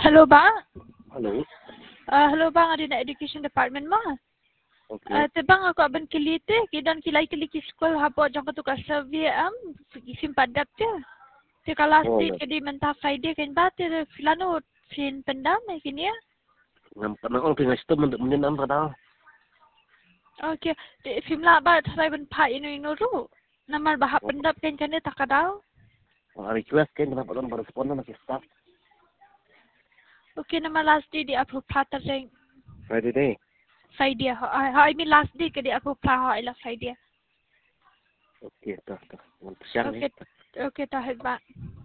Hello bang. Hello. Hello bang, ada nak education department mah. Okay. Tebang aku aban kelite, kidan kilai keliki sekolah hapo jang ketukar survey sim padat je. Te kalas di kedi mentah Friday kan ba te filano fin pendam kini ya. Nampak nak orang tinggal situ menyenam pada. Okay, te film lah ba tharai ban pa inu ru. Namar bahap pendap kan kene takadau. Request kan kenapa orang berespon nak staff. Okay, namar last day di approve plata jeng Friday day. Friday. I mean last day kedi approve plata ila Friday. Okay, dah. Siang ni. Okay, tahan ba.